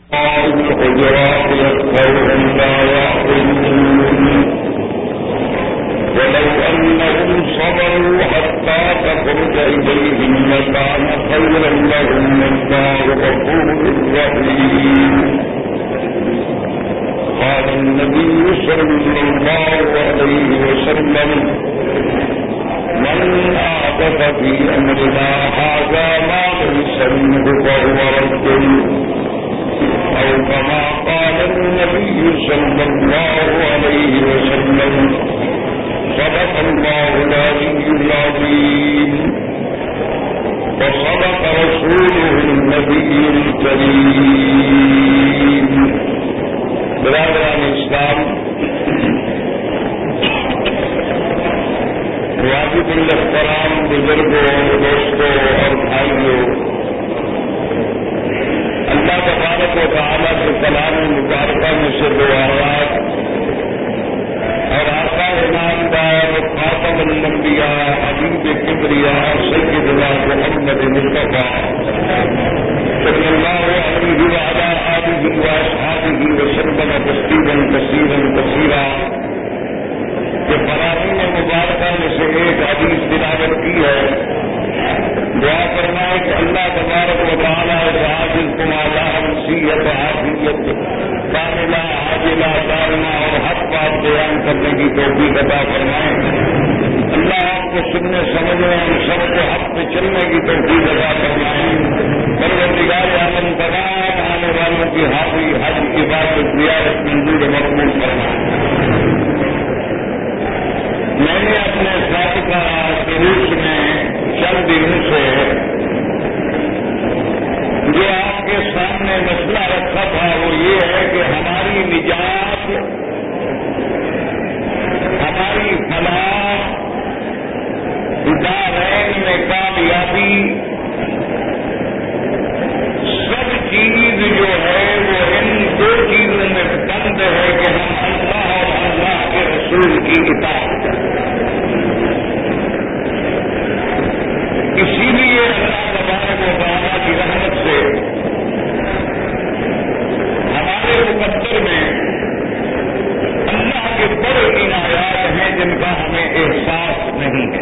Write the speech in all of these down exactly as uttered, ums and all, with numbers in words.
الحجرات يكفرهم لا يعقلون ولو أنهم صبروا حتى تخرج إليهم لكان خيرا لهم والله غفور رحيم. قال النبي صلى الله عليه وسلم من أحدث في أمرنا هذا ما ليس منه فهو رد أو كما قال النبي صلى الله عليه وسلم. صدق الله العلي العظيم وصدق رسوله النبي الكريم. برادران اسلام، واجب الاحترام بزرگوں، دوستوں اور بھائیوں، اللہ تبارک و تعالیٰ کے کلام مبارکہ میں سے دو آیات اور آقا انعامدار خاتم الانبیاء حبیب کبریاء سیدنا محمد مصطفیٰ صلی اللہ علیہ وعلی آلہ واصحابہ وسلم تسلیما کثیرا کثیرا کہ براہین مبارکہ میں سے ایک حدیث تلاوت کی ہے. دعا فرمائے کہ اللہ تبارک و تعالیٰ عاجل کم اعلیٰ نصیحت عافیت کاملہ عاجلہ دائمہ اور حق بات بیان کرنے کی توفیق عطا فرمائے. اللہ آپ کو سننے سمجھنے اور سب کو حق پہ چلنے کی توفیق عطا فرمائے. پروردگار عالم تمام آنے والوں کی حاضری حج عبادت زیارت منظور مقبول فرمائے. میں نے اپنے سابقہ دروس میں چند دنوں سے جو آپ کے سامنے مسئلہ رکھا تھا وہ یہ ہے کہ ہماری نجات، ہماری فلاح، دارین میں کامیابی، سب چیز جو ہے وہ ان دو چیزوں میں بند ہے کہ ہم اللہ اور اللہ کے رسول کی اطاعت کریں. اسی لیے اللہ تبارک و تعالیٰ کی رحمت سے ہمارے مقدر میں اللہ کے بڑے عنایات ہیں جن کا ہمیں احساس نہیں ہے.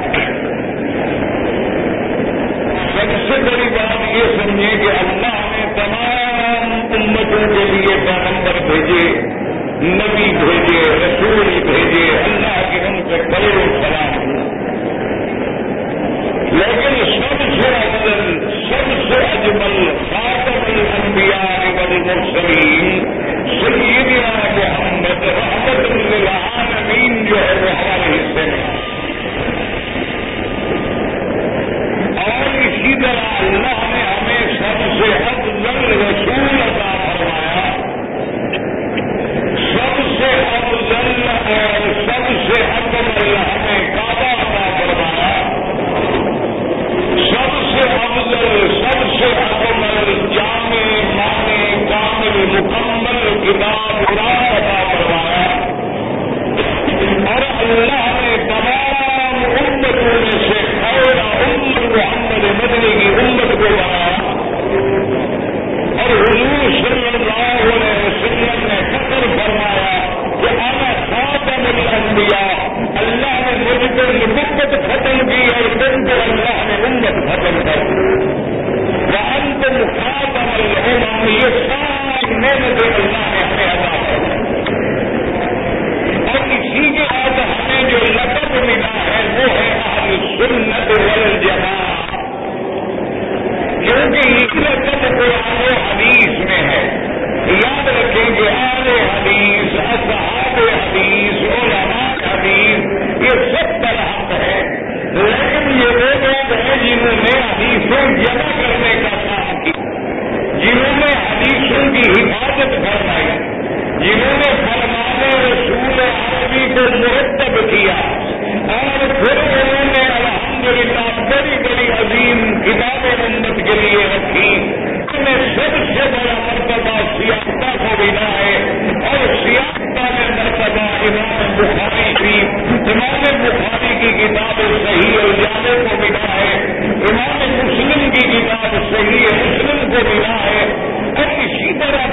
سب سے بڑی بات یہ سمجھیں کہ اللہ نے تمام امتوں کے لیے پیغمبر بھیجے، نبی بھیجے، رسول بھیجے، اللہ کے ان سے کروڑوں سلام ہوں. لیکن سب سے افضل، سب سے اجمل خاتم الانبیاء والمرسلین سیدنا محمد رحمت للعالمین جو ہے وہ ہمارے حصے میں. اور اسی طرح اللہ نے ہمیں سب سے افضل رسول عطا فرمایا، سب سے افضل اور سب سے اکمل ہمیں کعبہ عطا فرمایا، سب سے افضل، سب سے اکمل، جامع، مانے، کامل، مکمل کتاب قرآن عطا فرمایا. اور اللہ نے تمام امتوں میں سے خیر امت محمد مدنی کی امت کو بنایا. اور حضور صلی اللہ علیہ وسلم نے فخر فرمایا کہ انا خاتم الانبیاء، اللہ نے مجھ پر نبوت ختم کی اور تم کو اللہ نے امت ختم کر دی. وانتم خاتم الامم، یہ ساری نعمتیں اللہ نے ہمیں عطا کر دی. اور اسی کے بعد ہمیں جو لقب ملا ہے وہ ہے اہل سنت والجماعہ، کیونکہ یہ لقب قرآن و حدیث میں ہے. یاد رکھیں کہ اہل حدیث، اصحاب حدیث، علماء حدیث یہ سب پر حق ہے. لیکن یہ وہ لوگ ہیں جنہوں نے حدیثیں جمع کرنے کا کام کیا، جنہوں نے حدیثوں کی حفاظت فرمائی، جنہوں نے فرمان رسول عربی کو مرتب کیا، اور پھر انہوں نے الحمدللہ بڑی بڑی عظیم کتابیں امت کے لیے رکھی. انہیں سب سے بڑا مرتبہ سیاستہ کو ملا ہے، اور سیاستہ میں مرتبہ امام بخاری شریف، امام بخاری کی کتاب صحیح الجامع کو ملا ہے، امام مسلم کی کتاب صحیح مسلم کو ملا ہے. اور اسی طرح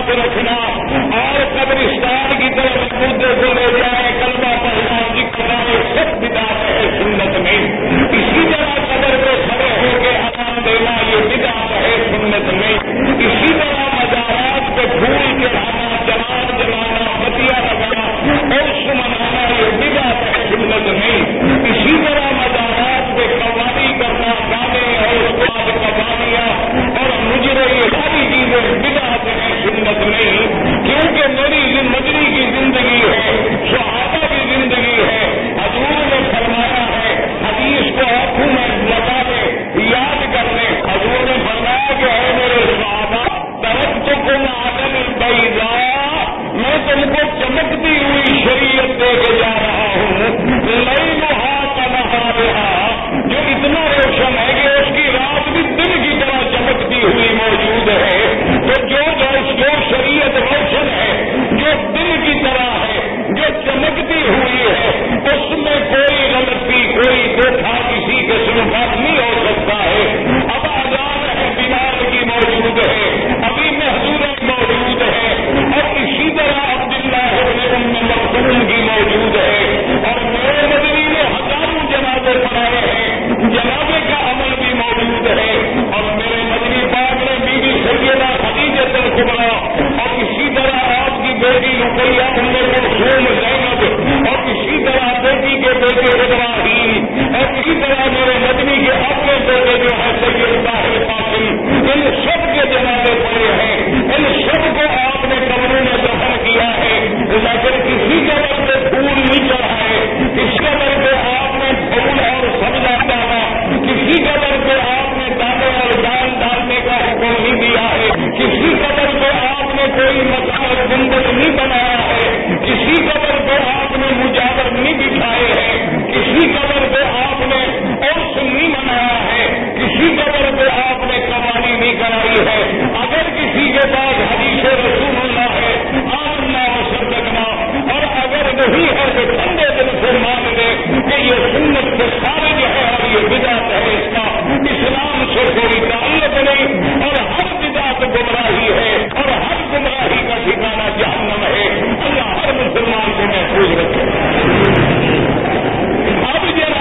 ساتھ رکھنا اور قبرستان کی طرف مردے کو لے جائے کلمہ پڑھنا ذکر کرے سب بدعت ہے سنت میں. اسی طرح قبر پہ کھڑے ہو کے اذان دینا یہ بدعت ہے سنت میں. اسی طرح مزارات پہ پھول چڑھانا چراغ جلانا بتیا لگانا عرس منانا یہ بدعت ہے سنت میں. اسی طرح مزارات پہ قوالی کرنا گانے اور اس کے بعد قوالیاں اور مجرے یہ ساری چیزیں بدعت ہیں سنت میں. کیونکہ میری مدنی کی زندگی ہے صحابہ کی زندگی ہے. حضور نے فرمایا ہے حدیث کو آنکھوں میں لگا دے یاد کر لیں. حضور نے فرمایا کہ ہے میرے صحابہ ترکتکم علی البیضاء میں تم کو چمکتی ہوئی شریعت دے کے جا رہا ہوں. لیلھا کنہارھا جو اتنا روشن ہے کہ اس کی رات بھی دن کی طرح چمکتی ہوئی موجود ہے. تو جو جو شریعت روشن ہے جو دن کی طرح ہے جو چمکتی ہوئی ہے اس میں کوئی غلطی کوئی دھوکہ کسی قسم کا نہیں ہو سکتا ہے. اب اذان ہے بلال کی موجود ہے ابھی محضور موجود ہے اور اسی طرح عبداللہ ابن ام مکتوم کی موجود ہے. اور میرے مدنی نے ہزاروں جنازے پڑھائے ہیں جنازے کا عمل بھی موجود ہے. اور میرے مدنی پاک نے بی بی سیدہ خدیجہ الکبریٰ اور اسی طرح آپ کی بیٹی رقیہ ام کلثوم زینب اور اسی طرح بیٹی کے بیٹے ابراہیم اور اسی طرح میرے مدنی کے اپنے بیٹے جو ہے سید طاہر قاسم ان سب کے جنازے پڑے ہیں. ان سب کو آپ نے قبروں میں دفن کیا ہے لیکن کسی قبر پہ پھول نہیں چڑھائے. اس قبر پہ آپ نے پھول اور سبزہ ڈالا. کسی قبر پہ آپ نے دانے اور دال ڈالنے کا حکم نہیں دیا ہے. کسی قبر پہ آپ نے کوئی مکان گنبد نہیں بنایا ہے. کسی قبر پہ آپ نے مجاور نہیں بٹھائے ہیں. کسی قبر پہ آپ نے عرس نہیں منایا ہے. کسی قبر پہ آپ نے قوالی نہیں کرائی ہے. اگر کسی کے پاس حدیث رسول اللہ ہے آمنا و صدقنا اور اگر نہیں ہے تو ٹھنڈے دل سے مان لے کہ یہ سنت سے خارج ہے اور یہ بدعت ہے. اس کا اسلام سے کوئی تعلق نہیں اور ہر بدعت گمراہی ہے اور ہر گمراہی کا ٹھکانہ جہنم ہے. اللہ ہر مسلمان کو محفوظ رکھے. اب جب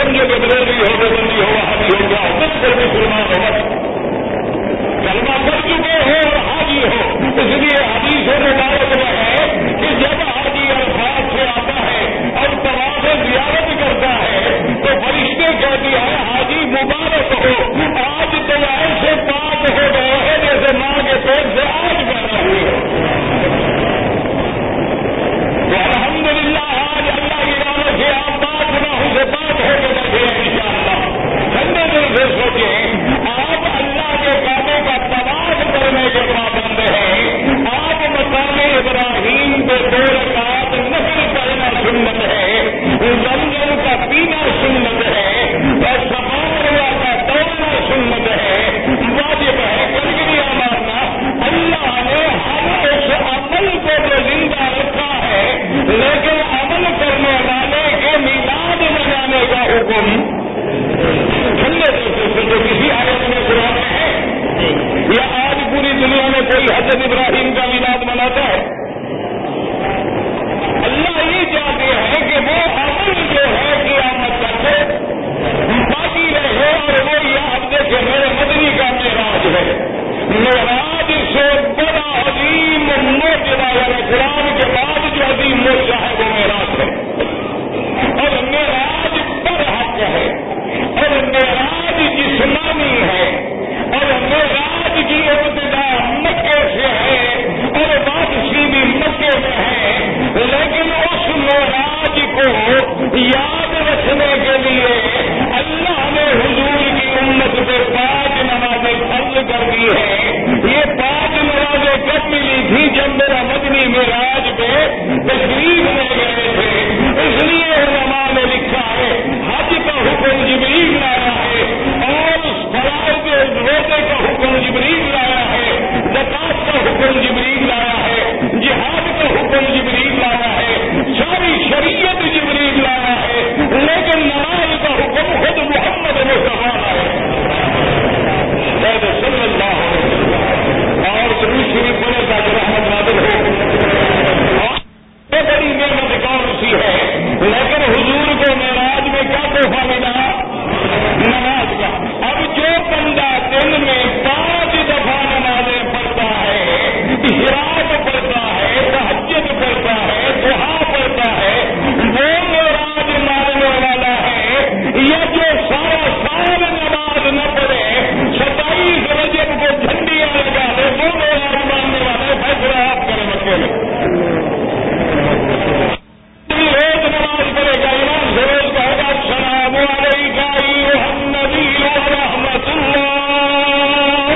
سمجھے کہ بریلوی ہو بندی ہو حاجی ہو گیا بالکل مسلمان ہو بس کلمہ پڑھ چکے ہو اور حاجی ہو. اس لیے حدیث مبارک میں ہے کہ جب حاجی عرفات سے آتا ہے اور طواف زیارت کرتا ہے تو فرشتے کہتے ہیں حاجی مبارک ہو, آج تو ایسے پاک ہو گئے ہیں جیسے ماں کے پیٹ سے آج پیدا ہوئے ہو. تو الحمدللہ آج اللہ کی رحمت سے آپ پاک گناہوں سے پاک ہو کے بیٹھے ہیں انشاءاللہ. ٹھنڈے دل سے سوچیں آپ اللہ کے کعبے کا طواف کرنے کے پابند ہیں, آپ مقام ابراہیم پہ دو رکعت نفل کرنا سنت ہے, زمزم کا پینا سنت ہے, اور صفا مروہ کا دوڑنا سنت ہے, واجب ہے کنکریاں مارنا. اللہ نے ہر اس عمل کو تو زندہ رکھا ہے لیکن عمل کرنے والے کے میلاد منانے کا حکم ٹھنڈے سے جو کسی آیت میں قرآن میں ہے یا آج پوری دنیا میں کوئی حضرت ابراہیم کا میلاد مناتا ہے؟ اللہ یہ چاہتے ہیں کہ وہ عمل جو ہے قیامت تک باقی رہے, اور وہ یہ آپ دیکھیں میرے مدنی کا معراج ہے. معراج سے بڑا عظیم معجزہ یعنی قرآن کے بعد جو عظیم معجزہ ہے وہ معراج ہے, اور معراج پر حق ہے, اور معراج جسمانی ہے, اور معراج کی ابتدا مکے سے ہے اور واپسی بھی مکے میں ہے. لیکن اس معراج کو یاد رکھنے کے لیے اللہ نے حضور کی امت پہ پانچ نمازیں فرض کر دی ہے. یہ پانچ نمازیں کب ملی تھی؟ جب میرا مدنی معراج پہ تشریف لے گئے تھے. اس لیے علماء نے لکھا ہے حج کا حکم جبریل لایا ہے, اور فرائض روزے کا حکم جبریل لایا ہے, زکات کا حکم جبریل لایا ہے, جہاد کا حکم جبریل لایا ہے, ساری شریعت جبریل لایا ہے, لیکن نماز کا حکم خود محمد مصطفیٰ لایا صلی اللہ علیہ وسلم. اور درود شریف پڑھنے کا جو رحمت نازل ہو, اور بڑی نعمت کون سی ہے, لیکن حضور کو معراج میں کیا تحفہ ملا؟ نماز کا. اب جو بندہ دن میں پانچ دفعہ نمازیں پڑھتا ہے, اشراق پڑھتا ہے, تہجد پڑھتا ہے, دعا پڑھتا ہے, وہ معراج ماننے والا ہے, یا جو سارا سال نماز نہ پڑھے ستائیس رجب کو جھنڈیاں لگا دے وہ معراج ماننے والا ہے. فیصلہ آپ کریں مکے میں روز نماز پڑھے گا, امام سے روز کہے گا السلام علیکم ایھا النبی ورحمۃ اللہ.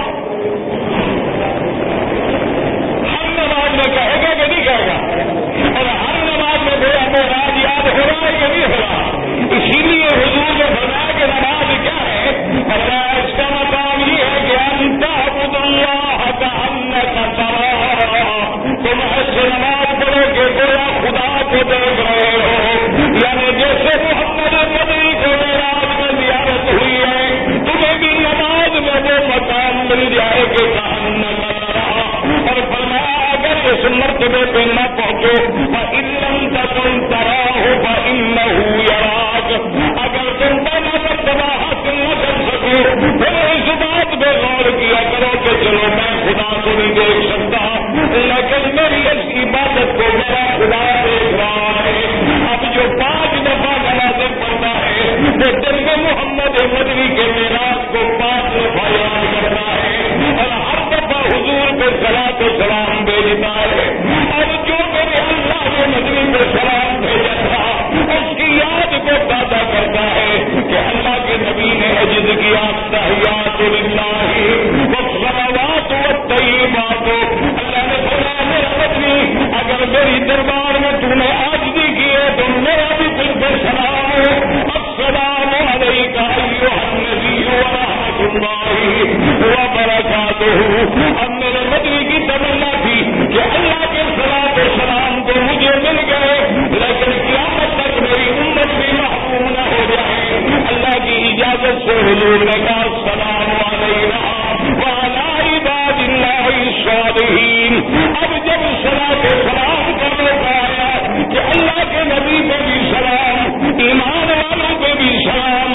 ہر نماز میں کہے گا کہ نہیں کہے گا, اور ہر نماز میں میرا معراج یاد ہو رہا ہے کہ نہیں ہو رہا. اسی لیے حضور نے فرمایا کہ نماز کیا ہے, فرمایا اس کا مقام یہ ہے کہ ان تعبد اللہ کأنک تراہ, تم ایسے نماز پڑھو کہ گویا خدا کو دیکھ رہے ہو. یعنی جیسے محمد مدنی کو معراج میں زیارت ہوئی ہے, تمہیں بھی نماز میں وہ مقام مل جائے کہ کأنک تراہ. اور فرمایا اگر اس مرتبے پہ نہ پہنچو فإن لم تكن تراه فإنه يراك, اگر تم پہلا مرتبہ حاصل نہ کر سکو پھر اس بات پہ غور کیا کرو کہ چلو میں خدا کو نہیں دیکھ سکتا لیکن میری اس عبادت کو میرا خدا دیکھ رہا ہے. اب جو پانچ دفعہ نمازیں پڑھتا ہے وہ دل میں محمد مدنی کے معراج کو پانچ دفعہ یاد کرتا ہے, اور ہر دفعہ حضور کو صلاۃ و سلام بھیجتا ہے. اور جو میرے اللہ کے مدنی کو سلام بھیجا تھا اس کی یاد کو تازہ کرتا ہے کہ اللہ کے نبی نے عجز کیا تحیات للہ والصلوات والطیبات. اللہ نے فرمایا میرا مدنی اگر میری دربار میں تم نے عاجزی کی ہے تو میرا بھی تم پر سلام ہو. السلام علیک ایھا النبی ورحمۃ اللہ وبرکاتہ. اب میرے مدنی کی تمنا تھی کہ اللہ کے صلاۃ و سلام تو مجھے مل گئے لیکن قیامت تک میری امت بھی محروم نہ ہو جائے. اللہ کی اجازت سے حضور نے کہا السلام علینا وعلی عباد اللہ الصالحین. اب جب صلاۃ و سلام کرنے کا آیا کہ اللہ کے نبی پہ بھی سلام, ایمان والوں پہ بھی سلام,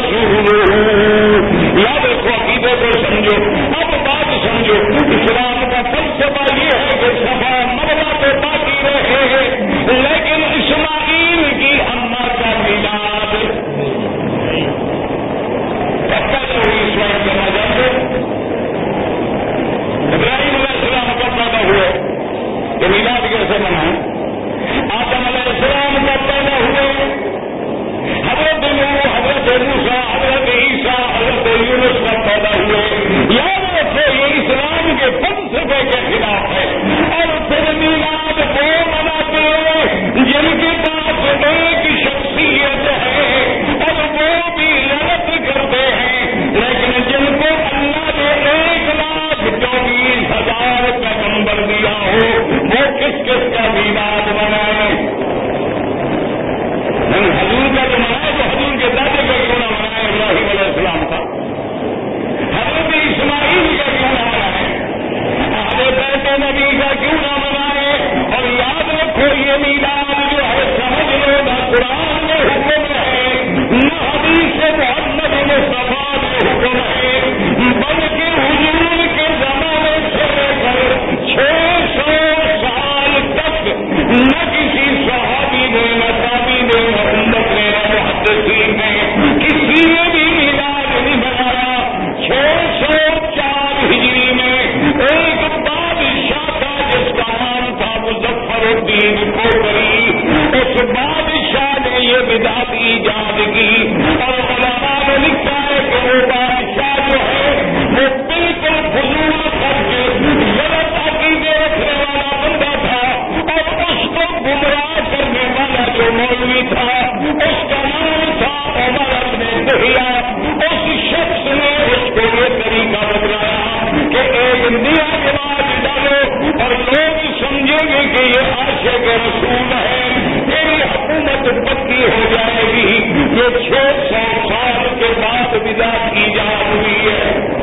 ورسوله. یاد رکھو عقیدے کو سمجھو. اب بات سمجھو. اسلام کا فلسفہ یہ ہے کہ صفا مروا تو باقی رہے لیکن اسماعیل کی اماں کا میلاد کب تک ہوئی اس وقت کرنا جانتے. ابراہیم علیہ السلام کب پیدا ہوئے تو میلاد کیسے منائیں. آدم علیہ السلام کب پیدا ہوئے. حضرت نوح حضرت موسیٰ حضرت عیسیٰ حضرت یونس کب پیدا ہوئے. یاد رکھو یہ اسلام کے فلسفے کے خلاف ہے. اور پھر میلاد وہ مناتے ہیں جن کے پاس ایک شخصیت ہے اور وہ بھی لڑت کرتے ہیں لیکن جن کو اللہ نے ایک لاکھ چوبیس ہزار کا نمبر دیا ہو وہ کس کس کا میلاد منائے. حضور کا جو منائے تو حضور کے دادے کا کیوں نہ منائے. ابراہیم علیہ السلام کا. حضرت اسماعیل کا کیوں نہ منائے. آگے بیٹے نبی کا کیوں نہ منائے. اور یاد رکھو یہ میلاد جو ہے سمجھ لو نہ قرآن میں حکم ہے نہ حدیث محمد مصطفیٰ میں حکم ہے بلکہ حضور کے زمانے سے لے کر چھ سو سال تک نہ کسی صحابی نے نہ تابعی نے نہ امت نے نہ محدثین نے کسی نے بھی میلاد نہیں بنایا. چھ سو چار ہجری میں ایک بادشاہ تھا جس کا نام تھا مظفر الدین کوکری. اس بادشاہ نے یہ بدعت ایجاد کی اور علماء نے لکھا ہے کہ وہ بادشاہ جو ہے وہ بالکل فضول خرچ غلط عقیدے رکھنے والا بندہ تھا. اور اس کو گمراہ کرنے والا جو مولوی تھا اس کا نام تھا عمر بن دہیا. اس شخص نے اس کو یہ طریقہ بتلایا کہ ایک نیا رواج ڈالو اور لوگ سمجھیں گے کہ یہ عاشق رسول ہے میری حکومت پکی ہو جائے گی. یہ چھ سو سال کے بعد بدعت ایجاد ہوئی ہے.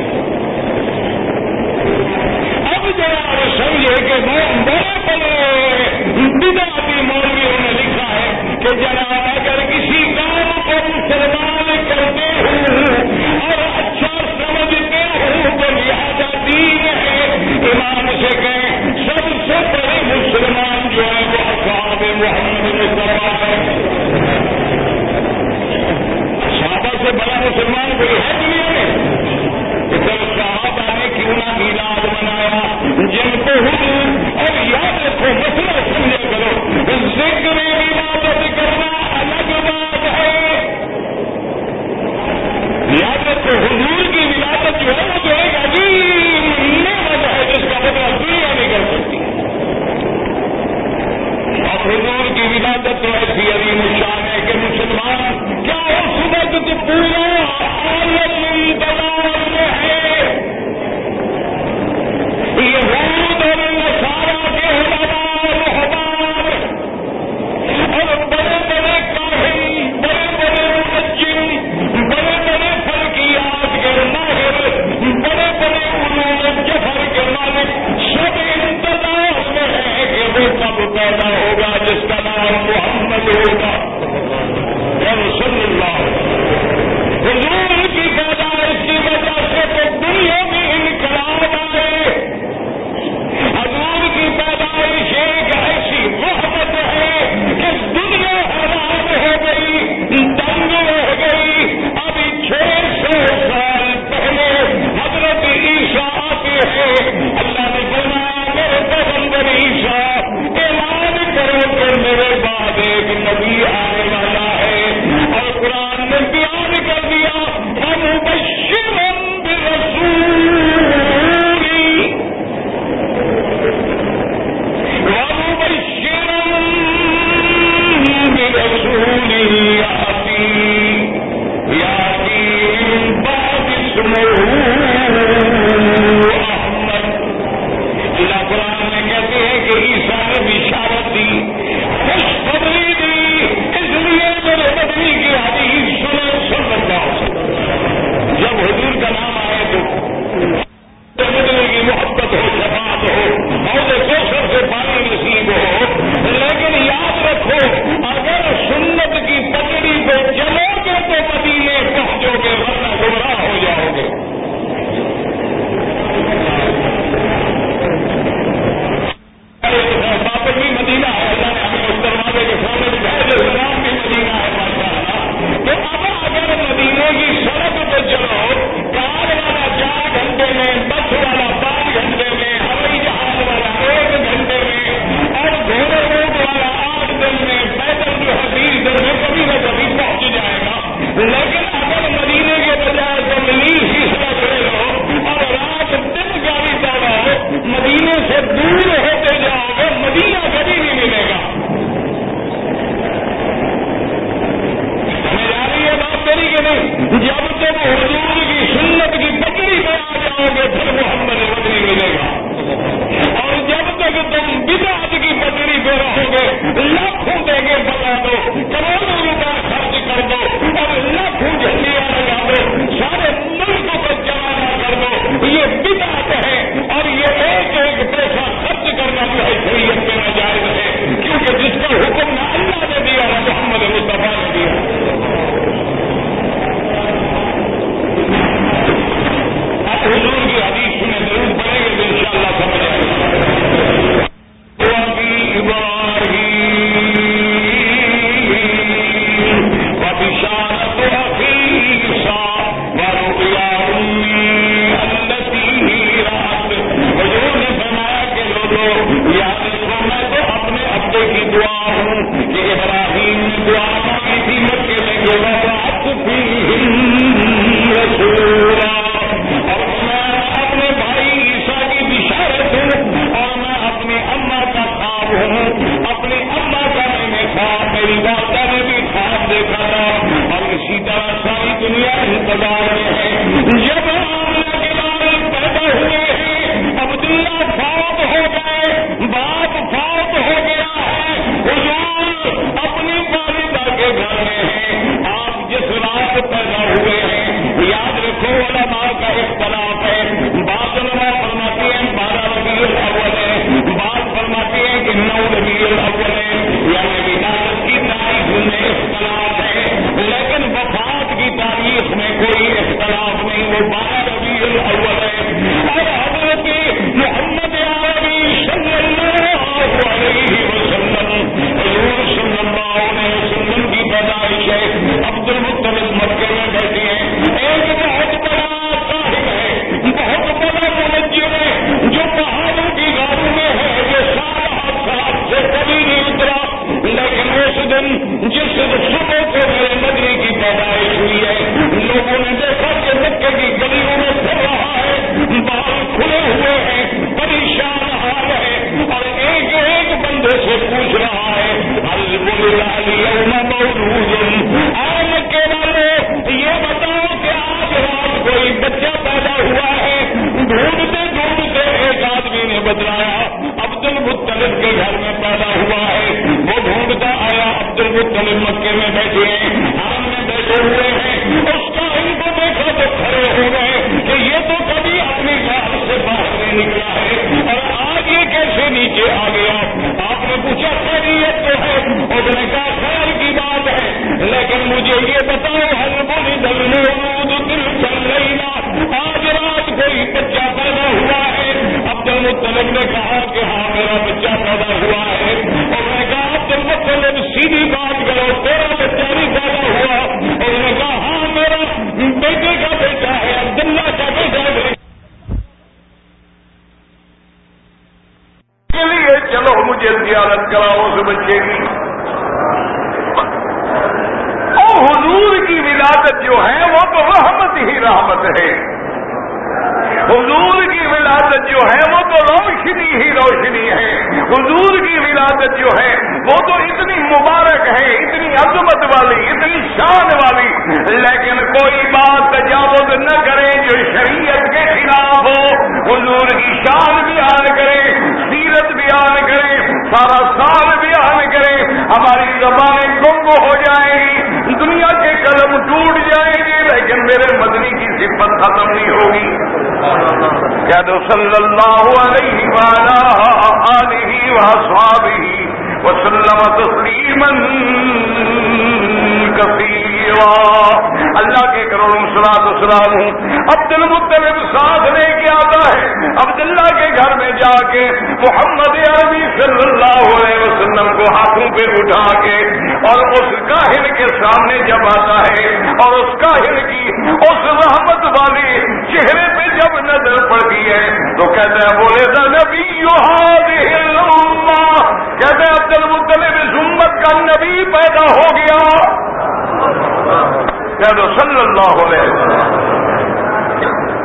اب جناب سمجھے کہ بڑے بڑے بدعتی مولویوں نے لکھا ہے کہ جناب اگر کسی کام کو مسلمان کرتے ہوں اور اچھا سمجھتے ہوں تو لہٰذا دین ہے. امام سے کہیں سب سے بڑے مسلمان جو ہے وہ اصحاب محمد مصطفیٰ ہے. صحابہ سے بڑا مسلمان کوئی ہے دنیا میں. صحابہ نے کیوں نہ میلاد منایا جن کو حضور. اور یاد رکھو مسئلہ سمجھا کرو ذکر عبادت کرنا الگ بات ہے. یاد رکھو حضور کی ولادت جو ہے وہ جو ایک عظیم نعمت ہے جس کا بدلہ دنیا نہیں کر سکتی. اور حضور کی ولادت تو ایسی عظیم شان ہے کہ مسلمان کیا اس وقت پورا عالم دباؤ میں ہے. یہود اور نصارا کے علماء رہبان اور بڑے بڑے کاہن بڑے بڑے منجم بڑے بڑے فلکیات کے ماہر بڑے بڑے علوم جفر کے مالک سب انتظار میں ہے کہ وہ کب پیدا ہوگا جس کا نام محمد ہوگا. سے دور ہوتے جاؤ گے مدینہ کبھی نہیں ملے گا. سمجھ آ رہی ہے بات میری کہ نہیں؟ جب تم حضور کی سنت کی پگڑی پہ آ جاؤ گے پھر محمد مدنی ملے گا. اور جب تک تم بدعت کی پگڑی پہ رہو گے لاکھوں دے گے بتا دو, کروڑوں روپئے خرچ کر دو اور لاکھوں جھنڈیاں لگا دو, سارے ملک کو جوانہ کر دو, یہ بدعت ہے. اور یہ ایک ایک پیسہ خرچ کرنا جو ہے شریعت میں ناجائز ہے, کیونکہ جس کا حکم نہ اللہ نے دیا نہ محمد مصطفیٰ نے دیا. اب حضور کی حدیث سنیں ضرور پڑھیں گے تو انشاءاللہ سمجھ آئے گا.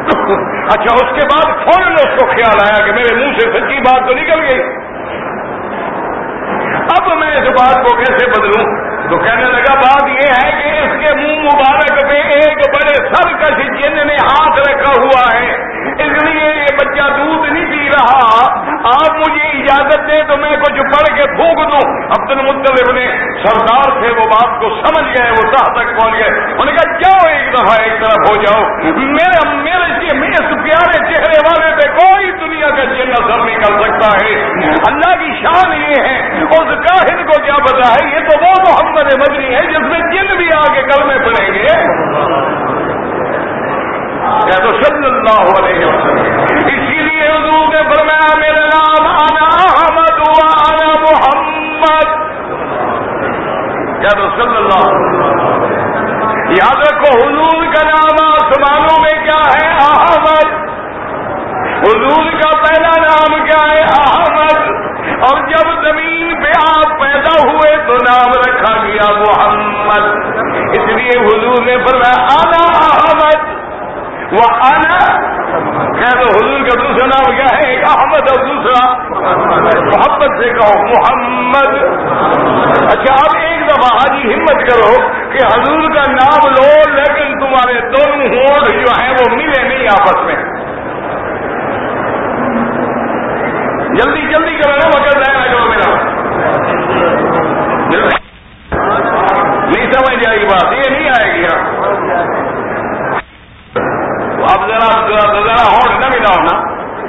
اچھا اس کے بعد فوراً اس کو خیال آیا کہ میرے منہ سے سچی بات تو نکل گئی، اب میں اس بات کو کیسے بدلوں؟ تو کہنے لگا بات یہ ہے کہ اس کے منہ مبارک پہ ایک بڑے سرکش جن نے ہاتھ رکھا ہوا ہے، اس لیے یہ بچہ دودھ نہیں پی رہا، آپ مجھے اجازت دیں تو میں کچھ پڑھ کے پھونک دوں۔ عبد المطلب نے سردار سے وہ بات کو سمجھ گئے، وہ تحت تک پہنچ گئے، انہوں نے کہا جاؤ ایک دفعہ ایک طرف ہو جاؤ، میرے میرے اس پیارے چہرے والے پہ کوئی دنیا کا جن اثر نہیں کر سکتا ہے۔ اللہ کی شان یہ ہے، اس کاہن کو کیا پتا ہے، یہ تو وہ محمد مدنی ہے جس میں جن بھی آگے کلمے پڑیں گے، یا تو صلی اللہ علیہ وسلم۔ اسی لیے حضور نے فرمایا میرا نام انا احمد و انا محمد، یا تو صلی اللہ علیہ وسلم۔ یاد رکھو حضور کا نام آسمانوں میں کیا ہے؟ احمد۔ حضور کا پہلا نام کیا ہے؟ احمد۔ اور جب زمین پہ آپ پیدا ہوئے تو نام رکھا گیا محمد، اس لیے حضور نے فرمایا انا احمد وہ انا، کہہ دو حضور کا دوسرا نام کیا ہے؟ ایک احمد اور دوسرا محمد سے کہو محمد۔ اچھا اب ایک دفعہ حاجی ہمت کرو کہ حضور کا نام لو لیکن تمہارے دونوں ہونٹ جو ہیں وہ ملے نہیں آپس میں، جلدی جلدی کرو نا، وقت ضائع نہ کرو میرا، نہیں سمجھ آئی بات، یہ نہیں آئے گی۔ اب ذرا ذرا ہونٹ نہ ملاؤ نا،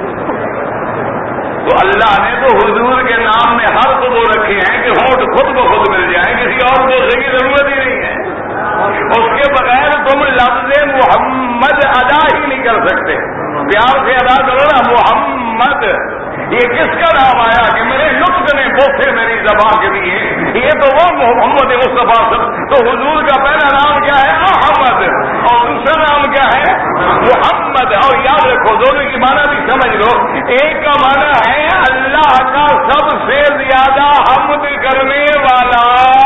تو اللہ نے تو حضور کے نام میں حرف وہ رکھے ہیں کہ ہونٹ خود بخود مل جائیں، کسی اور دوسرے کی ضرورت ہی نہیں ہے، اس کے بغیر تم لفظ محمد ادا ہی نہیں کر سکتے، پیار سے ادا کرو نا محمد۔ یہ کس کا نام آیا کہ میرے نطق نے بوسے میری زبان کے لیے، یہ تو وہ محمد مصطفیٰ صلی، تو حضور کا پہلا نام کیا ہے؟ احمد، اور دوسرا نام کیا ہے؟ محمد۔ اور یاد رکھو دونوں کی معنی بھی سمجھ لو، ایک کا معنی ہے اللہ کا سب سے زیادہ حمد کرنے والا،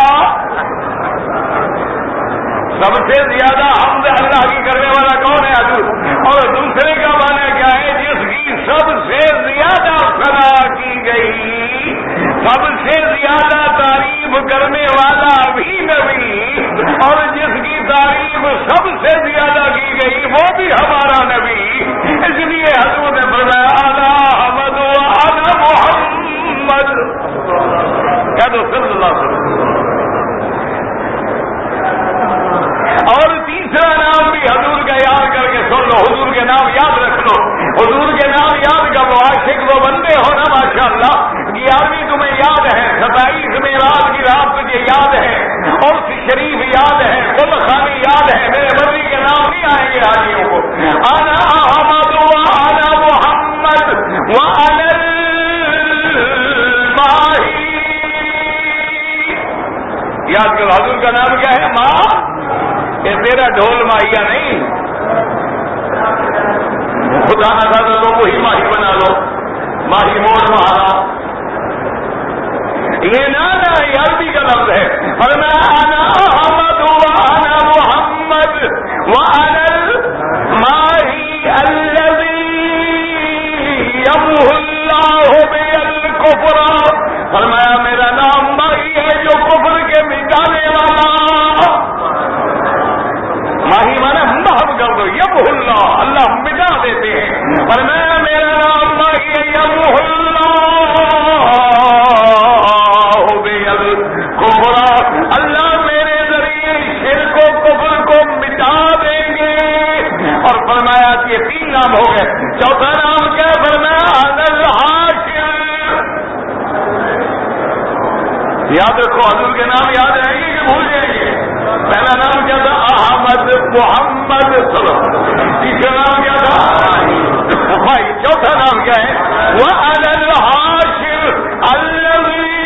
سب سے زیادہ حمد اللہ کی کرنے والا کون ہے؟ حضور۔ اور دوسرے کا معنی کیا ہے؟ جس کی سب سے زیادہ ثنا کی گئی، سب سے زیادہ تعریف کرنے والا بھی نبی، اور جس کی تعریف سب سے زیادہ کی گئی وہ بھی ہمارا نبی، اس لیے حضور نے فرمایا انا احمد و انا محمد، کہہ دو صلی اللہ علیہ وسلم۔ اور تیسرا نام بھی حضور کا یاد کر کے سن لو، حضور کے نام یاد رکھ لو، حضور کے نام یاد کر لو، عاشق وہ بندے ہو نا ماشاءاللہ، گیارہویں تمہیں یاد ہے، ستائیس میں رات کی رات تجھے یاد ہے، اور شریف یاد ہے، قل خانی یاد ہے، میرے مرضی کے نام نہیں آئیں گے حاجیوں کو، انا احمد و انا محمد و انا الماہی، یاد کرو حضور کا نام کیا ہے؟ ماں، یہ تیرا ڈھول ماہیا نہیں، خدا نہ تھا تو وہی ماہی بنا لو، ماہی موڑ مہارا، یہ نانا یہ عربی کا لفظ ہے، اور میں انا احمد و انا محمد و انا الماہی الذی یمحو اللہ بی الکفر، فرمایا میرا نام ماہی ہے جو کفر کے مٹانے والا، ماہی مانا محو کر دو، یمحو اللہ، اللہ مٹا دیتے ہیں، فرمایا میرا نام ماہی ہے یمحو اللہ بی الکفر، اللہ میرے ذریعے شرک و کفر کو مٹا دیں گے، اور فرمایا یہ تین نام ہو گئے، چوتھا نام کیا؟ فرمایا انا الحاشر، یاد رکھو حضور کے نام یاد رہیں گے کہ بھول جائیں گے؟ پہلا نام کیا تھا؟ احمد محمد صلی اللہ علیہ وسلم، تیسرا نام کیا تھا؟ بھائی چوتھا نام کیا ہے؟ وَأَنَا الْحَاشِرُ الَّذِي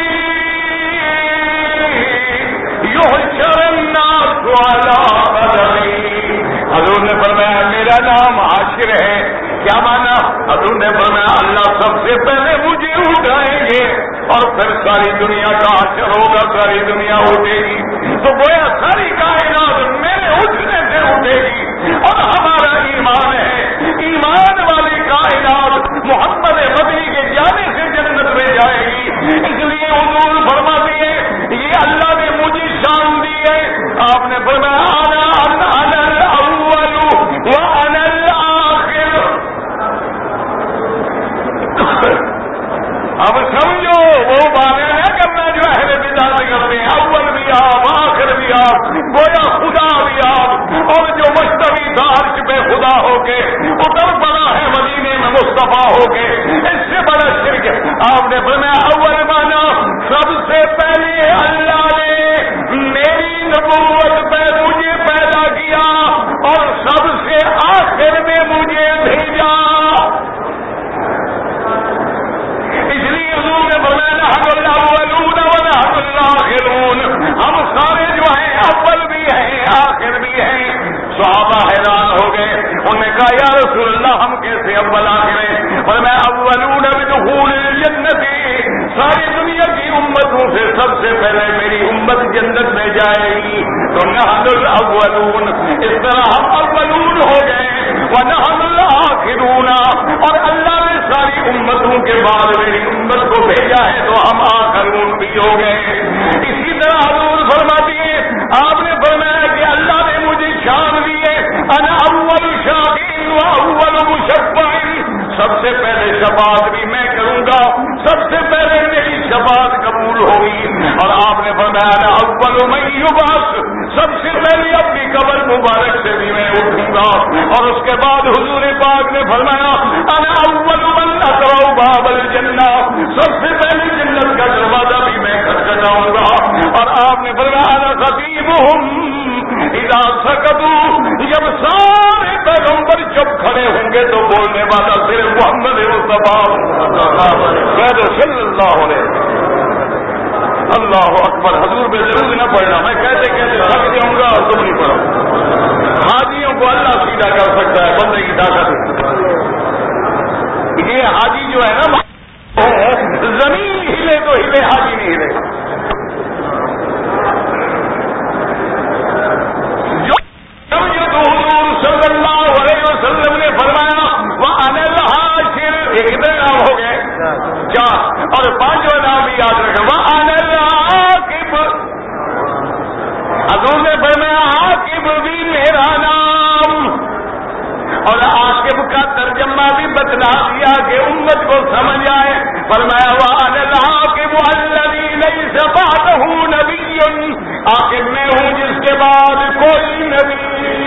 يُحْشَرُ النَّاسُ عَلَىٰ قَدَمِي، حضور نے فرمایا میرا نام حاشر ہے، کیا مانا؟ حضور نے فرمایا اللہ سب سے پہلے مجھے اٹھائیں گے اور پھر ساری دنیا کا حشر ہوگا، ساری دنیا اٹھے گی، تو گویا ساری کائنات میرے اٹھنے سے اٹھے گی، اور ہمارا ایمان ہے مصطفیٰ ہو گئے، اس سے بڑا شرک آپ نے فرمایا اول مانا سب سے پہلے اللہ نے میری نبوت پہ مجھے پیدا کیا اور سب سے آخر میں مجھے بھیجا، اس لیے حضور نے فرمایا نحن الاولون ونحن الاخرون، ہم سارے جو ہیں اول بھی ہیں آخر بھی ہیں۔ صحابہ حیران ہو گئے، انہوں نے کہا یا رسول اللہ ہم کیسے اول آخر ہیں؟ فرمایا اولون بدخول الجنت، ساری دنیا کی امتوں سے سب سے پہلے میری امت جنت میں جائے گی، تو نحن الاولون، اس طرح ہم اولون ہو گئے، ونحن الاخرون، اور اللہ نے ساری امتوں کے بعد میری امت کو بھیجا ہے تو ہم آخرون بھی ہو گئے۔ اسی طرح حضور فرماتی ہے، آپ نے فرمایا کہ اللہ نے مجھے شان دی ہے، انا اول شافع و اول مشفع، سب سے پہلے شفاعت بھی میں کروں گا، سب سے پہلے میری شفاعت قبول ہوگی، اور آپ نے فرمایا انا اول من یبعث، سب سے پہلے اپنی قبر مبارک سے بھی میں اٹھوں گا، اور اس کے بعد حضور پاک نے فرمایا انا اول من اقرأ باب الجنہ، سب سے پہلے جنت کا دروازہ بھی میں کھٹکھٹاؤں گا، اور آپ نے فرمایا انا خطیبہم اذا سکتوا، جب سارے پیغمبر چپ کھڑے ہوں گے تو بولنے والا صرف محمد مصطفیٰ صلی اللہ علیہ وسلم۔ اللہ اکبر، حضور پہ ضرور نہ پڑھنا، میں کہتے کہتے تھک جاؤں گا اور تم نہیں پڑھو۔ حاجیوں کو اللہ سیدھا کر سکتا ہے، بندے کی طاقت، یہ حاجی جو ہے نا زمین ہلے تو ہلے، حاجی نہیں ہلے۔ صلی اللہ علیہ وسلم نے فرمایا وَأَنَا الْحَاشِرُ، یہ کتنے نام ہو گئے؟ چار، اور پانچواں نام بھی یاد رکھیں وَأَنَا الْعَاقِبُ، حضور نے فرمایا عاقب بھی میرا نام، اور عاقب کا ترجمہ بھی بتلا دیا کہ امت کو سمجھ آئے، فرمایا وَأَنَا الْعَاقِبُ الَّذِي لَيْسَ بَعْدَهُ نَبِيٌّ، عاقب میں ہوں جس کے بعد کوئی نبی،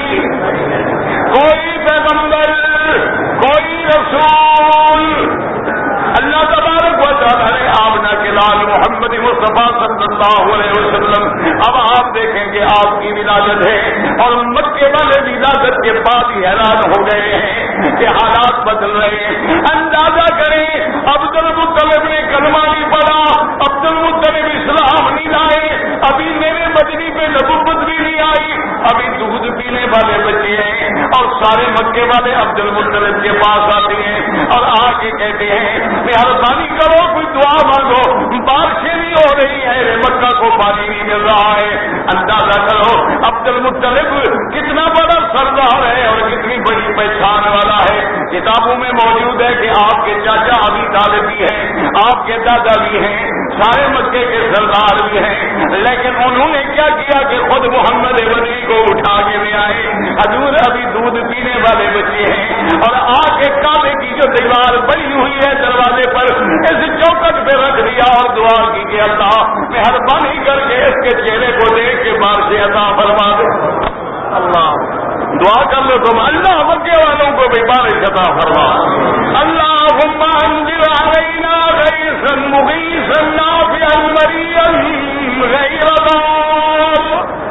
کوئی پیغمبر، کوئی رسول، اللہ تبارک و تعالیٰ نے آمنہ کے لال محمد مصطفیٰ صلی اللہ علیہ وسلم، اب آپ دیکھیں کہ آپ کی ولادت ہے، اور مکے والے ولادت کے بعد ہی حیران ہو گئے ہیں کہ حالات بدل رہے ہیں۔ اندازہ کریں عبد المطلب نے کلمہ نہیں پڑھا، عبد المطلب اسلام نہیں لائے، ابھی میرے مدنی پہ نبوت بھی نہیں آئی، ابھی دودھ پینے والے بچے ہیں، اور سارے مکے والے عبد المطلب کے پاس آتے ہیں اور آ کے کہتے ہیں مہربانی کرو کوئی دعا مانگو، بارشیں نہیں ہو رہی ہے، مکہ کو پانی نہیں مل رہا ہے۔ اندازہ کرو عبد المطلب کتنا بڑا سردار ہے اور کتنی بڑی پہچان والا ہے۔ کتابوں میں موجود ہے کہ آپ کے چاچا ابھی طالب بھی ہیں، آپ کے دادا بھی ہیں، سارے مکے کے سردار بھی ہیں، لیکن انہوں نے کیا کیا کہ خود محمد بدری کو اٹھا کے لے آئے، حضور ابھی دودھ پینے والے بچے ہیں، اور آ کے کعبے کی جو دیوار بنی ہوئی ہے دروازے پر اس چوکٹ پہ رکھ دیا اور دعا کی کہ اللہ مہربانی کر کے اس کے چہرے کو دیکھ کے بارش عطا فرما دے۔ اللہ دعا کر لو تم، اللہ مکے والوں کو بھی بارش عطا فرما، اللہم انزل علینا غیثا مغیثا نافعا مریا غیر ضار،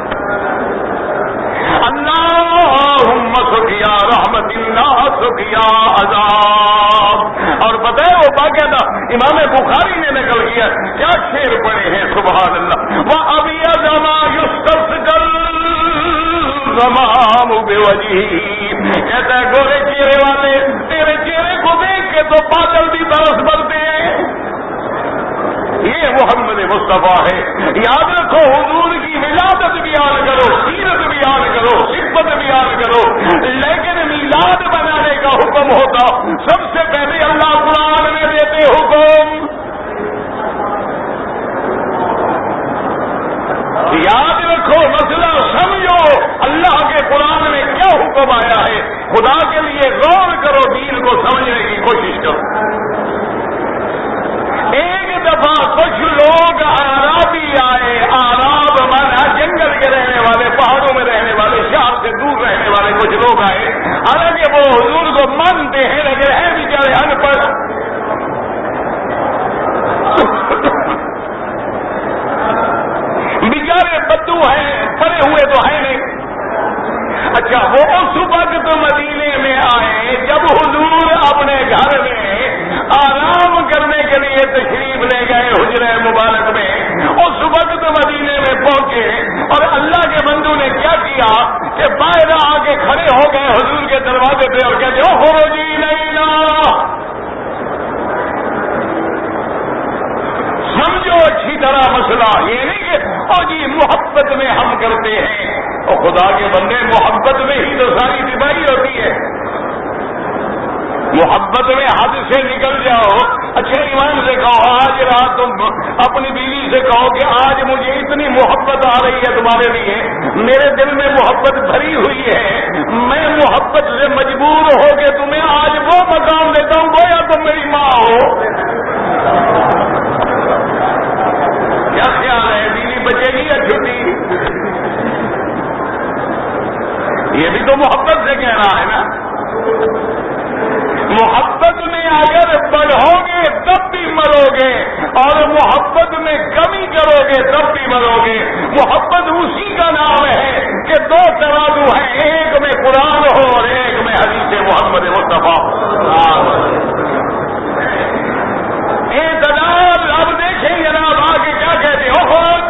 اللہم سقیا رحمت اللہ سقیا عذاب۔ اور بتائے وہ باقاعدہ امام بخاری نے نقل کیا کیا شعر پڑے ہیں، سبحان اللہ، وَأَبْيَضَ مَا يُسْتَسْقَى الْغَمَامُ بِوَجْهِهِ، کہتا ہے گورے چہرے والے تیرے چہرے کو دیکھ کے تو بادل بھی برس پڑتے ہیں، یہ محمد مصطفیٰ ہے۔ یاد رکھو حضور کی ولادت بیان کرو، سیرت بیان کرو، صفت بیان کرو، لیکن میلاد بنانے کا حکم ہوتا سب سے پہلے اللہ قرآن میں دیتے حکم، یاد رکھو مسئلہ سمجھو، اللہ کے قرآن میں کیا حکم آیا ہے، خدا کے لیے غور کرو، دین کو سمجھنے کی کوشش کرو۔ ایک دفعہ کچھ لوگ آرابی آئے، آراب مانا جنگل کے رہنے والے، پہاڑوں میں رہنے والے، شہر سے دور رہنے والے کچھ لوگ آئے، حالانکہ وہ حضور کو مانتے ہیں لیکن ہیں بیچارے ان پڑھ لیے تشریف لے گئے حجرہ مبارک میں. اس وقت مدینے میں پہنچے اور اللہ کے بندو نے کیا کیا کہ باہر آ کے کھڑے ہو گئے حضور کے دروازے پہ اور کہتے ہو خروجی الینا. سمجھو اچھی طرح مسئلہ یہ نہیں کہ او جی محبت میں ہم کرتے ہیں. اور خدا کے بندے محبت میں ہی تو ساری تباہی ہوتی ہے. محبت میں حد سے نکل جاؤ. اچھے ایمان سے کہو آج رات تم اپنی بیوی سے کہو کہ آج مجھے اتنی محبت آ رہی ہے تمہارے لیے, میرے دل میں محبت بھری ہوئی ہے, میں محبت سے مجبور ہو کے تمہیں آج وہ مقام دیتا ہوں گویا تم میری ماں ہو. کیا خیال ہے بیوی بچے گی یا چھٹی؟ یہ بھی تو محبت سے کہہ رہا ہے نا. محبت میں اگر بڑھو گے تب بھی مرو گے اور محبت میں کمی کرو گے تب بھی مرو گے. محبت اسی کا نام ہے کہ دو ترازو ہیں, ایک میں قرآن ہو اور ایک میں حدیث محمد مصطفیٰ. اعتدال. اب دیکھیں جناب آگے کیا کہتے ہو خود